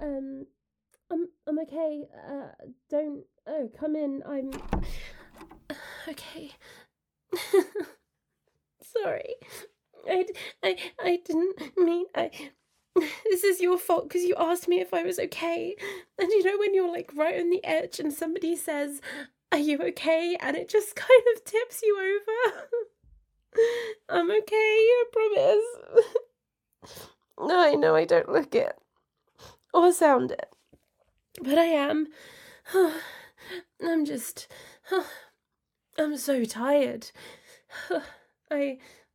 Um, I'm okay. Don't. Oh, come in. I'm okay. Sorry. I didn't mean. This is your fault because you asked me if I was okay. And you know when you're like right on the edge and somebody says, "Are you okay?" and it just kind of tips you over. I'm okay, I promise. I know I don't look it or sound it, but I am. I'm so tired. I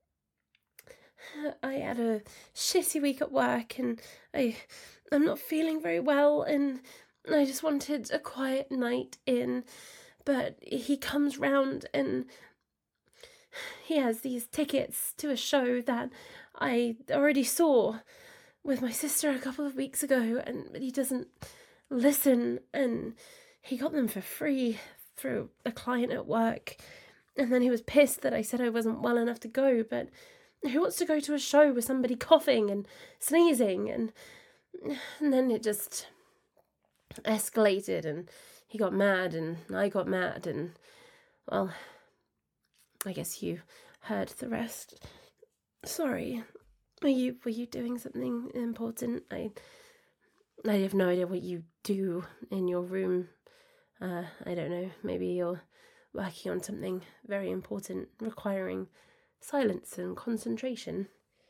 had a shitty week at work and I'm not feeling very well and I just wanted a quiet night in, but he comes round and he has these tickets to a show that I already saw with my sister a couple of weeks ago, and he doesn't listen, and he got them for free through a client at work, and then he was pissed that I said I wasn't well enough to go, but who wants to go to a show with somebody coughing and sneezing, and then it just escalated, and he got mad, and I got mad, and, well, I guess you heard the rest. Sorry. Were you doing something important? I have no idea what you do in your room. I don't know. Maybe you're working on something very important, requiring silence and concentration.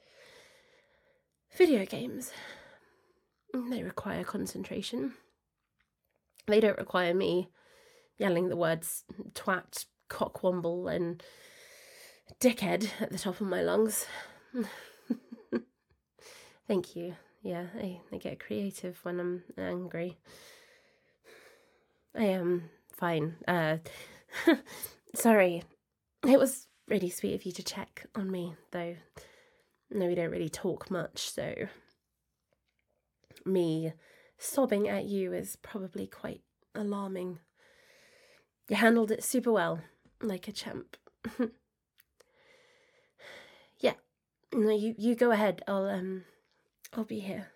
Video games. They require concentration. They don't require me yelling the words twat, cockwomble, and dickhead at the top of my lungs. Thank you. Yeah, I get creative when I'm angry. I am fine. Sorry. It was really sweet of you to check on me, though. No, we don't really talk much, so me sobbing at you is probably quite alarming. You handled it super well, like a champ. Yeah. No, you go ahead. I'll be here.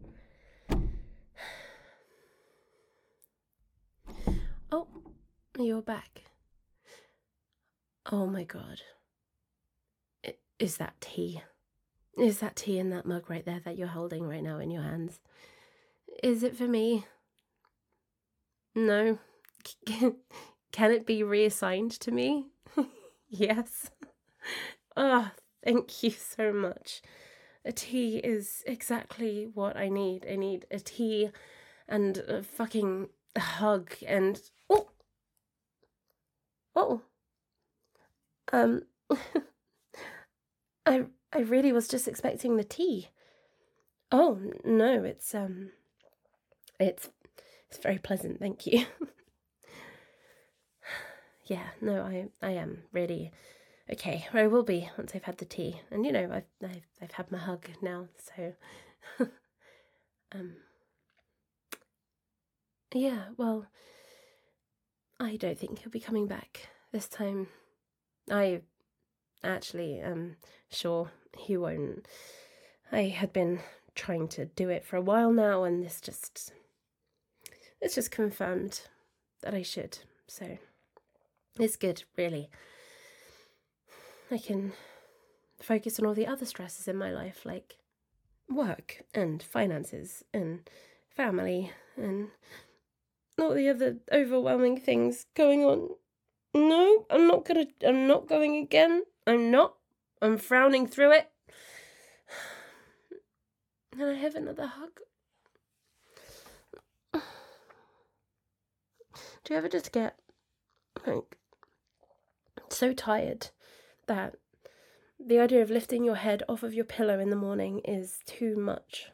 Oh, you're back. Oh my god. Is that tea? Is that tea in that mug right there that you're holding right now in your hands? Is it for me? No. Can it be reassigned to me? Yes. Oh, thank you so much. A tea is exactly what I need. I need a tea and a fucking hug and... Oh! I really was just expecting the tea. Oh, no, it's very pleasant, thank you. Yeah, no, I am really okay. Or I will be once I've had the tea. And you know, I've had my hug now, so yeah, well, I don't think he'll be coming back this time. I actually am sure he won't. I had been trying to do it for a while now, and it's just confirmed that I should, so it's good, really. I can focus on all the other stresses in my life, like work and finances and family and all the other overwhelming things going on. No, I'm not going again. I'm frowning through it. And I have another hug. Do you ever just get, like, so tired that the idea of lifting your head off of your pillow in the morning is too much?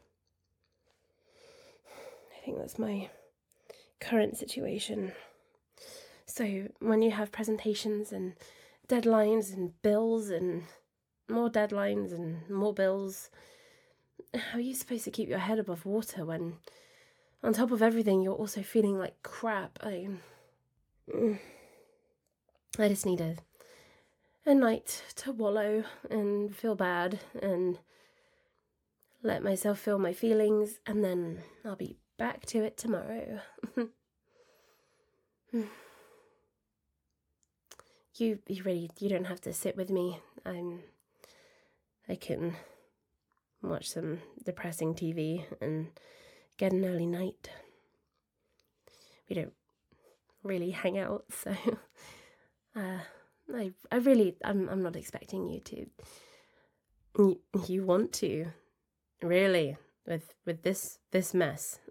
I think that's my current situation. So when you have presentations and deadlines and bills and more deadlines and more bills, how are you supposed to keep your head above water when, on top of everything, you're also feeling like crap? I just need a night to wallow and feel bad and let myself feel my feelings, and then I'll be back to it tomorrow. You don't have to sit with me. I can watch some depressing TV and get an early night. We don't really hang out, so I'm not expecting you to. You want to, really, with this mess.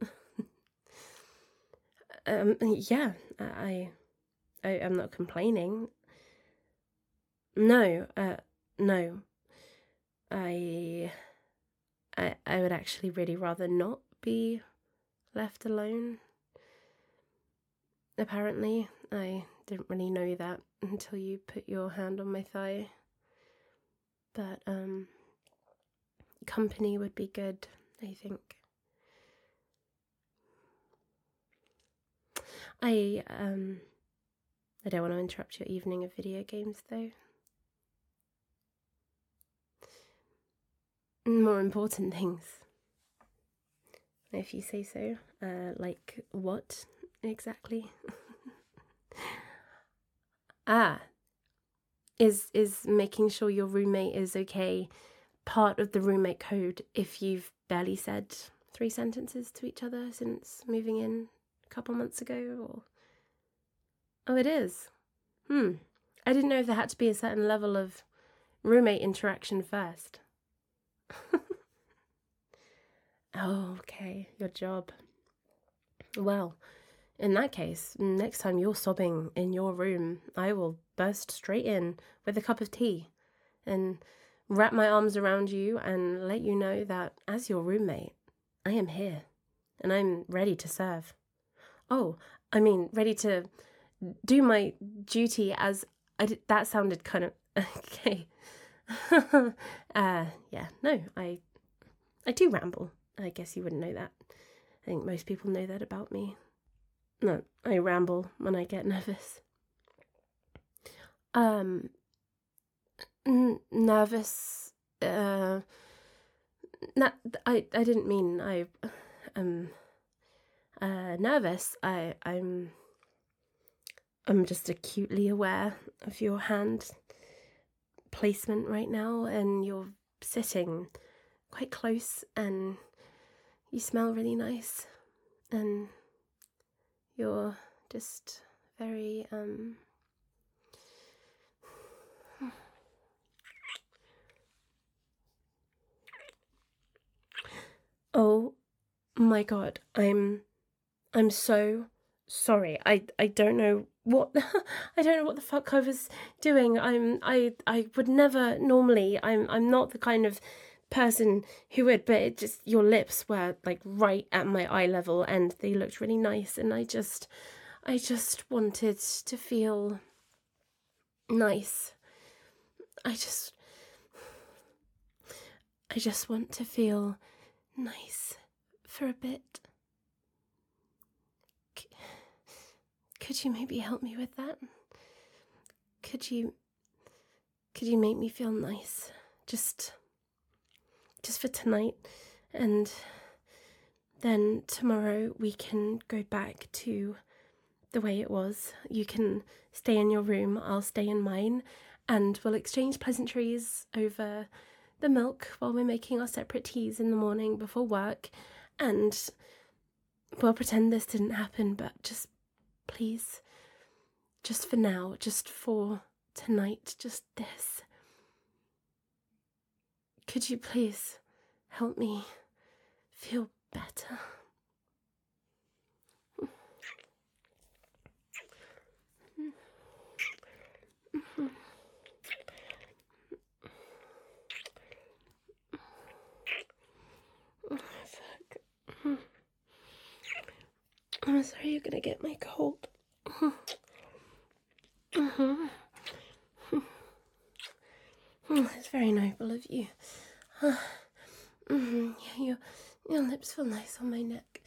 Yeah, I'm not complaining. No, no. I would actually really rather not be left alone. Apparently, I didn't really know that until you put your hand on my thigh. But, company would be good, I think. I don't want to interrupt your evening of video games, though. More important things, if you say so. Like what exactly? Is making sure your roommate is okay part of the roommate code if you've barely said 3 sentences to each other since moving in a couple months ago? Or oh, it is. I didn't know if there had to be a certain level of roommate interaction first. Oh, okay, your job. Well, in that case, next time you're sobbing in your room, I will burst straight in with a cup of tea and wrap my arms around you and let you know that as your roommate, I am here and I'm ready to serve. Oh, I mean, ready to do my duty as that sounded kind of okay. Yeah, no, I do ramble. I guess you wouldn't know that. I think most people know that about me. No, I ramble when I get nervous. Nervous. I didn't mean nervous. I'm just acutely aware of your hand placement right now, and you're sitting quite close, and you smell really nice, and you're just very Oh my god, I'm so sorry. I don't know what I don't know what the fuck I was doing. I would never normally. I'm not the kind of person who would, but it just, your lips were like right at my eye level and they looked really nice, and I just wanted to feel nice. I just want to feel nice for a bit. Could you maybe help me with that? Could you make me feel nice? Just for tonight, and then tomorrow we can go back to the way it was. You can stay in your room, I'll stay in mine, and we'll exchange pleasantries over the milk while we're making our separate teas in the morning before work, and we'll pretend this didn't happen, but just please, just for now, just for tonight, just this. Could you please help me feel better? Fuck. I'm sorry you're gonna get my cold. It's very noble of you. Yeah, your lips feel nice on my neck.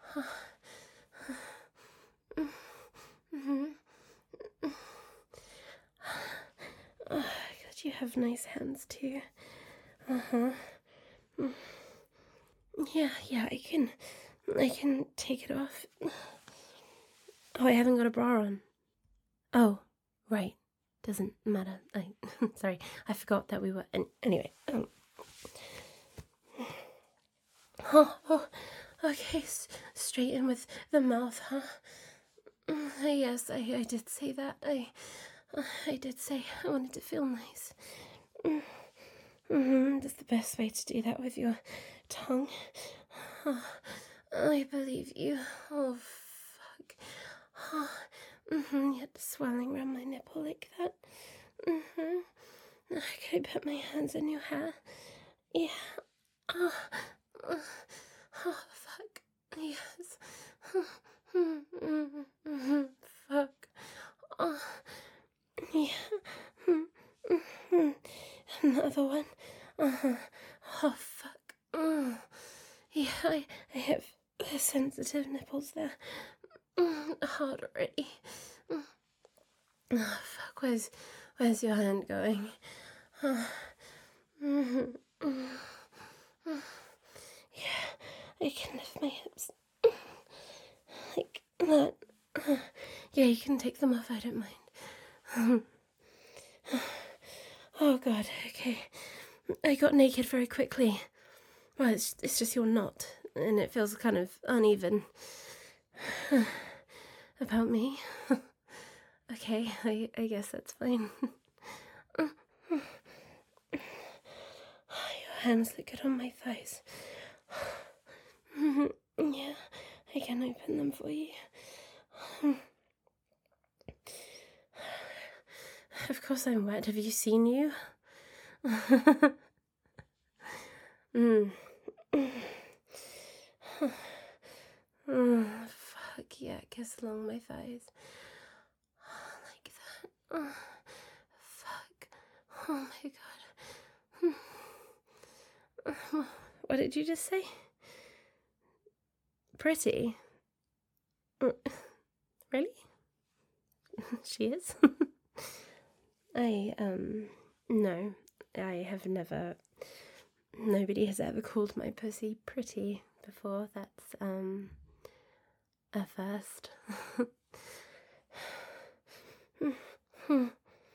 God, you have nice hands too. Yeah, I can I can take it off. Oh, I haven't got a bra on. Oh, right. Doesn't matter. Sorry, I forgot that we were. Anyway. Oh, okay. Straight in with the mouth, huh? Yes, I did say that. I did say I wanted to feel nice. That's the best way to do that, with your tongue. Oh, I believe you. Oh, fuck. Oh, you had the swelling around my nipple like that. Can I put my hands in your hair? Yeah. Oh, fuck. Yes. Fuck. Oh, yeah. Another one. Oh, fuck. Yeah, I have sensitive nipples there. Hard already. Oh, fuck. Where's your hand going? Yeah, I can lift my hips. Like that. Yeah, you can take them off, I don't mind. Oh, God, okay. I got naked very quickly. Well, it's just you're not, and it feels kind of uneven. About me? Okay, I guess that's fine. Your hands look good on my thighs. Yeah, I can open them for you. Of course I'm wet. Have you seen you? Fuck yeah, kiss along my thighs. Like that. Fuck. Oh my god. What did you just say? Pretty? Really? She is? No. I have never... Nobody has ever called my pussy pretty before. That's, a first. Oh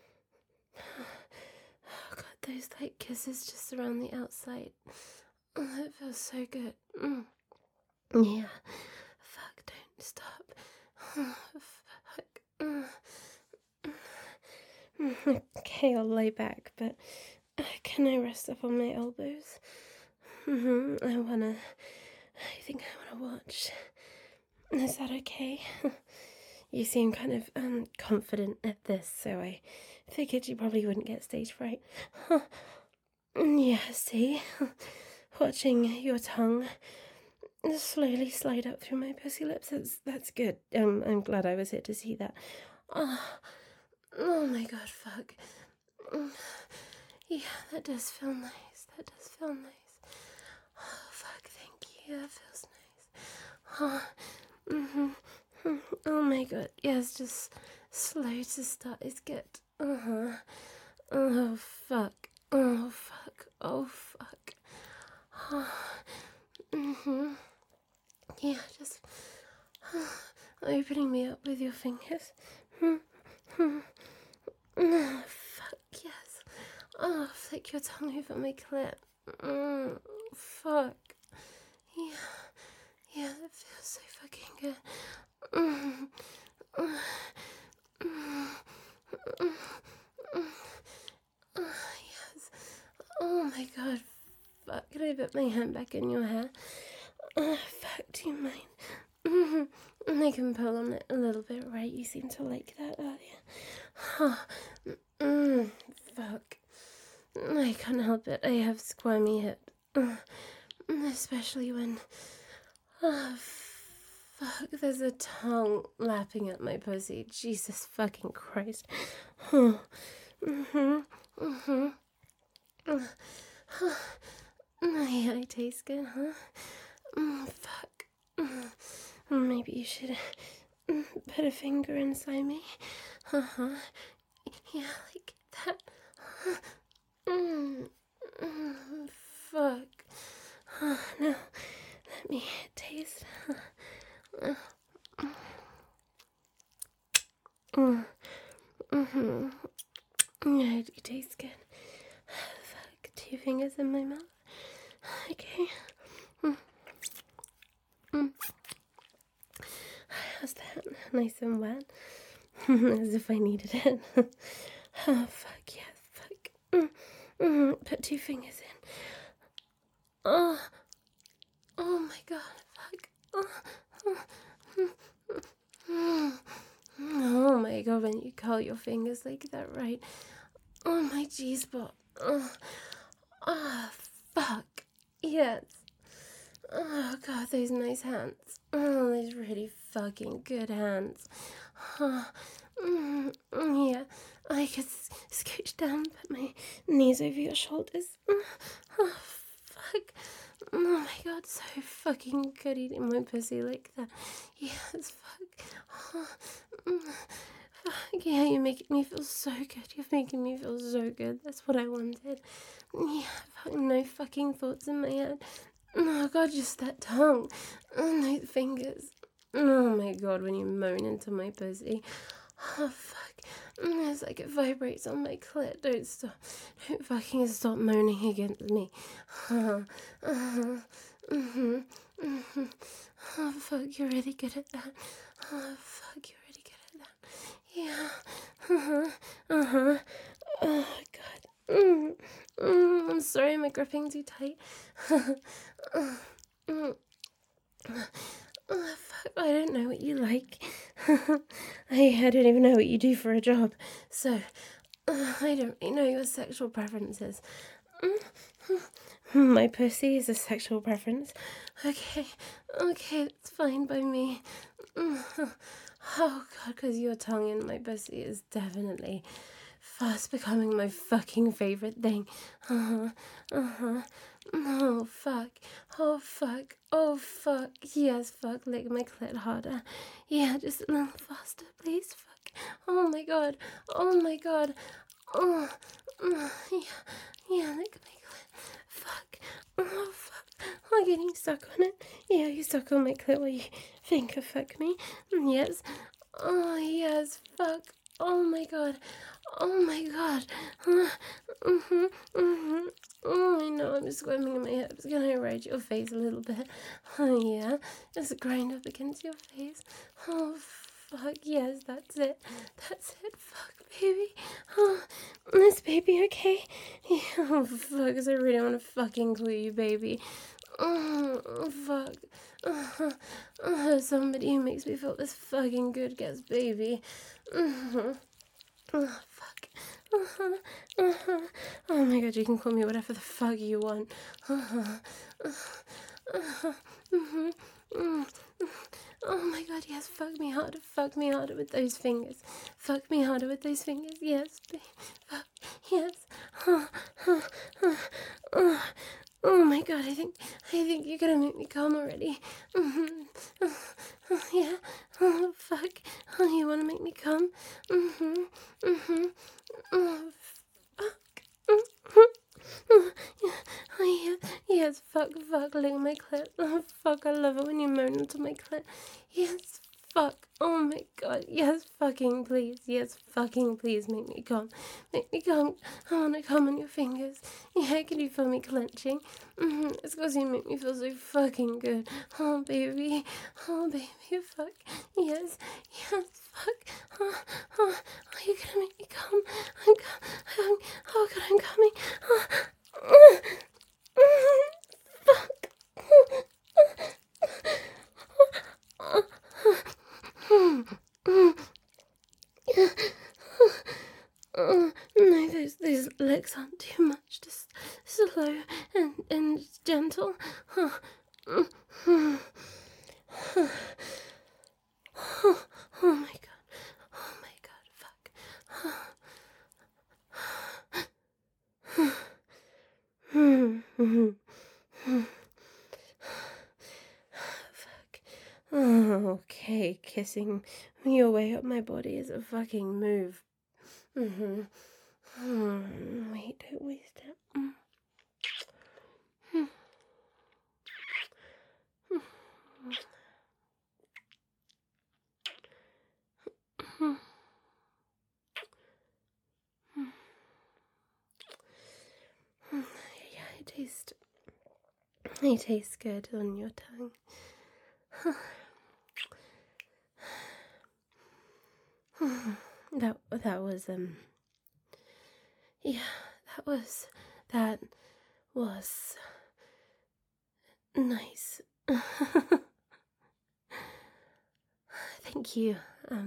god, those like kisses just around the outside. Oh, that feels so good. Yeah. Fuck, don't stop. Fuck. Okay, I'll lay back, but can I rest up on my elbows? I think I wanna watch. Is that okay? You seem kind of confident at this, so I figured you probably wouldn't get stage fright. Yeah, see? Watching your tongue slowly slide up through my pussy lips, that's good. I'm glad I was here to see that. Oh my god, fuck. Yeah, that does feel nice. That does feel nice. Oh, fuck, thank you. That feels nice. Oh my god. Yeah, it's just slow to start. It's good. Oh, fuck. Oh, fuck. Oh, fuck. Yeah, just opening me up with your fingers. Oh, fuck, yes. Oh, flick your tongue over my clit. Fuck. Yeah, that feels so fucking good. Yes. Oh my god. Fuck, can I put my hand back in your hair? Fuck, do you mind? I can pull on it a little bit, right? You seemed to like that earlier. Fuck. I can't help it. I have squirmy hips. Especially when... Oh, fuck. There's a tongue lapping at my pussy. Jesus fucking Christ. Yeah, I taste good, huh? Fuck. Maybe you should put a finger inside me. Yeah, like that. Fuck. Now, let me taste. Yeah, it tastes good. Fuck, 2 fingers in my mouth. Okay. How's that? Nice and wet? As if I needed it. Oh, fuck, yes, fuck. Put 2 fingers in. Oh, oh my god, fuck. Oh my god, when you curl your fingers like that, right? Oh my G-spot. Oh, fuck. Yes. Oh god, those nice hands. Oh, those really fucking good hands. Yeah, I could scooch down, put my knees over your shoulders. Oh, fuck. Oh my god, so fucking good eating my pussy like that. Yes, fuck. Fuck, yeah, you're making me feel so good. You're making me feel so good. That's what I wanted. Yeah, no fucking thoughts in my head. Oh god, just that tongue. Oh, no fingers. Oh my god, when you moan into my pussy. Oh fuck. It's like it vibrates on my clit. Don't stop. Don't fucking stop moaning against me. Oh fuck, you're really good at that. Oh fuck, you're really good at that. Yeah. Oh god. I'm sorry, am I gripping too tight? Oh, fuck, I don't know what you like. I don't even know what you do for a job. So, I don't really know your sexual preferences. My pussy is a sexual preference. Okay, that's fine by me. Oh, God, because your tongue in my pussy is definitely fast becoming my fucking favorite thing. Oh, fuck. Oh, fuck. Oh, fuck. Yes, fuck. Lick my clit harder. Yeah, just a little faster, please. Fuck. Oh, my God. Oh, my God. Oh, yeah, lick my clit. Fuck. Oh, fuck. I'm getting stuck on it. Yeah, you stuck on my clit while you finger fuck me. Yes. Oh, yes, fuck. Oh, my God. Oh, my God. Oh, I know, I'm squirming in my hips. Can I ride your face a little bit? Oh, yeah. Just grind up against your face. Oh, fuck. Yes, that's it. That's it. Fuck, baby. Oh, is baby okay? Yeah, oh, fuck, 'cause I really want to fucking glue you, baby. Oh, fuck. Somebody who makes me feel this fucking good gets baby. Oh, fuck. Oh my god, you can call me whatever the fuck you want. Oh my god, yes, fuck me harder with those fingers. Fuck me harder with those fingers, yes, fuck, yes. Oh my god, I think you're gonna make me come already. Yeah. Oh fuck. Oh, you wanna make me come? Oh fuck. Oh, yeah. Yes, fuck, lick my clit. Oh fuck, I love it when you moan into my clit. Yes, fuck. Oh my god. Yes, fucking please. Yes, fucking please make me come. Make me come. I wanna come on your fingers. Yeah, can you feel me clenching? It's because you make me feel so fucking good. Oh baby. Oh baby, fuck. Yes, fuck. Are you gonna make me come? Oh god, I'm coming. Fuck. No, those legs aren't too much. Just slow and gentle. Oh my god. Oh my god. Fuck. Oh, okay, kissing your way up my body is a fucking move. Wait, don't waste it. they taste good on your tongue. That was yeah, that was nice. Thank you.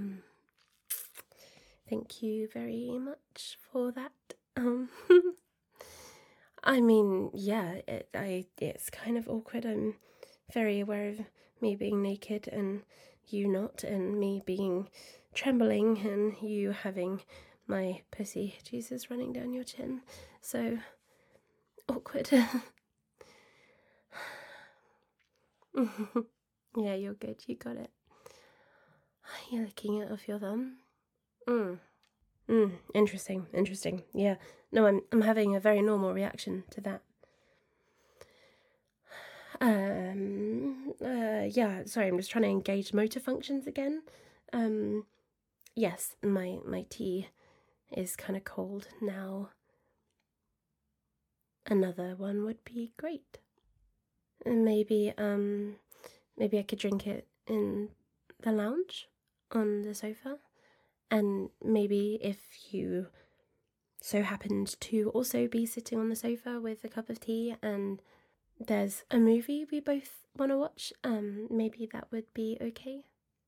Thank you very much for that. I mean, yeah, it's kind of awkward. I'm very aware of me being naked and you not, and me being trembling and you having my pussy juices running down your chin. So awkward. Yeah, you're good. You got it. You're licking it off your thumb. Interesting. Yeah. No, I'm having a very normal reaction to that. Yeah, sorry, I'm just trying to engage motor functions again. Yes, my tea is kind of cold now. Another one would be great. And maybe I could drink it in the lounge on the sofa. And maybe if you so happened to also be sitting on the sofa with a cup of tea and there's a movie we both want to watch, maybe that would be okay.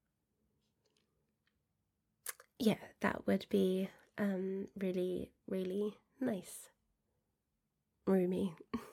Yeah, that would be really, really nice. Roomy.